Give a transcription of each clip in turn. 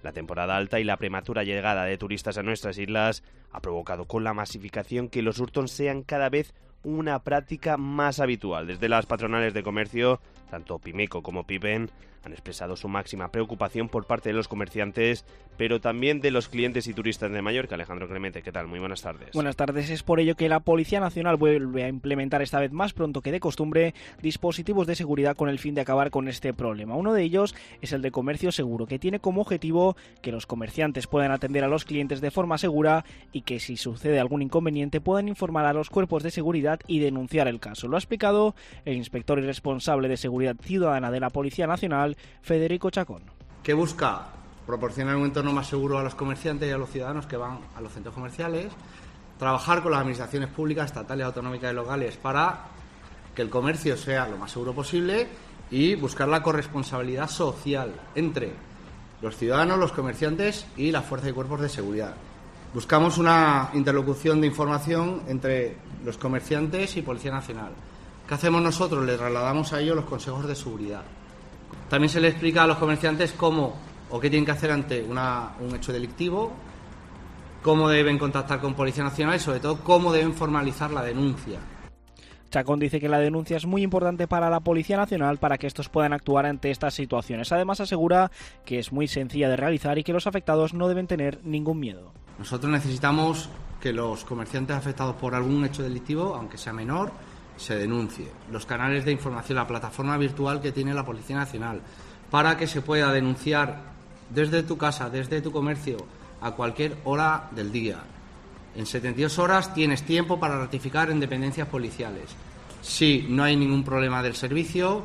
La temporada alta y la prematura llegada de turistas a nuestras islas ha provocado con la masificación que los hurtos sean cada vez una práctica más habitual. Desde las patronales de comercio, tanto Pimeco como Pipen, han expresado su máxima preocupación por parte de los comerciantes, pero también de los clientes y turistas de Mallorca. Alejandro Clemente, ¿qué tal? Muy buenas tardes. Buenas tardes. Es por ello que la Policía Nacional vuelve a implementar, esta vez más pronto que de costumbre, dispositivos de seguridad con el fin de acabar con este problema. Uno de ellos es el de comercio seguro, que tiene como objetivo que los comerciantes puedan atender a los clientes de forma segura y que si sucede algún inconveniente puedan informar a los cuerpos de seguridad y denunciar el caso. Lo ha explicado el inspector y responsable de Seguridad Ciudadana de la Policía Nacional, Federico Chacón. Que busca proporcionar un entorno más seguro a los comerciantes y a los ciudadanos que van a los centros comerciales, trabajar con las administraciones públicas, estatales, autonómicas y locales para que el comercio sea lo más seguro posible y buscar la corresponsabilidad social entre los ciudadanos, los comerciantes y las fuerzas y cuerpos de seguridad. Buscamos una interlocución de información entre los comerciantes y Policía Nacional. ¿Qué hacemos nosotros? Les trasladamos a ellos los consejos de seguridad. También se les explica a los comerciantes cómo o qué tienen que hacer ante un hecho delictivo, cómo deben contactar con Policía Nacional y, sobre todo, cómo deben formalizar la denuncia. Chacón dice que la denuncia es muy importante para la Policía Nacional para que estos puedan actuar ante estas situaciones. Además, asegura que es muy sencilla de realizar y que los afectados no deben tener ningún miedo. Nosotros necesitamos que los comerciantes afectados por algún hecho delictivo, aunque sea menor, se denuncie. Los canales de información, la plataforma virtual que tiene la Policía Nacional, para que se pueda denunciar desde tu casa, desde tu comercio, a cualquier hora del día. En 72 horas tienes tiempo para ratificar en dependencias policiales. Si no hay ningún problema del servicio,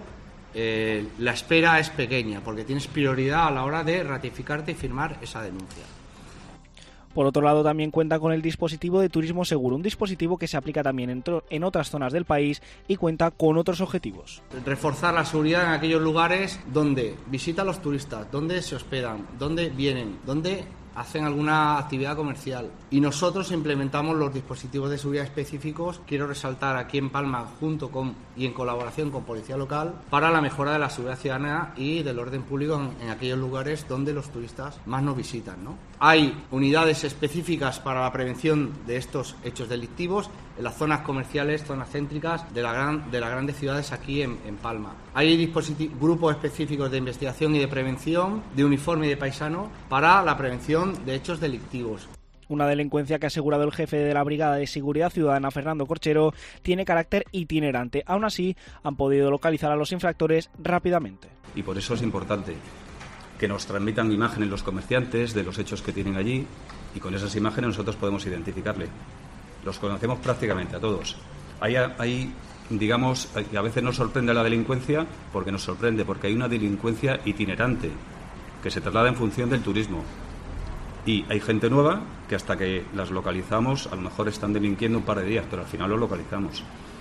la espera es pequeña, porque tienes prioridad a la hora de ratificarte y firmar esa denuncia. Por otro lado, también cuenta con el dispositivo de turismo seguro, un dispositivo que se aplica también en otras zonas del país y cuenta con otros objetivos. Reforzar la seguridad en aquellos lugares donde visitan los turistas, donde se hospedan, donde vienen, donde hacen alguna actividad comercial. Y nosotros implementamos los dispositivos de seguridad específicos, quiero resaltar aquí en Palma, junto con y en colaboración con Policía Local, para la mejora de la seguridad ciudadana y del orden público en aquellos lugares donde los turistas más nos visitan, ¿no? Hay unidades específicas para la prevención de estos hechos delictivos en las zonas comerciales, zonas céntricas de las grandes ciudades aquí en Palma. Hay grupos específicos de investigación y de prevención, de uniforme y de paisano, para la prevención de hechos delictivos. Una delincuencia que ha asegurado el jefe de la Brigada de Seguridad Ciudadana, Fernando Corchero, tiene carácter itinerante. Aún así, han podido localizar a los infractores rápidamente. Y por eso es importante que nos transmitan imágenes los comerciantes de los hechos que tienen allí y con esas imágenes nosotros podemos identificarle. Los conocemos prácticamente a todos. Hay digamos, a veces nos sorprende la delincuencia porque hay una delincuencia itinerante que se traslada en función del turismo. Y hay gente nueva que hasta que las localizamos a lo mejor están delinquiendo un par de días, pero al final los localizamos.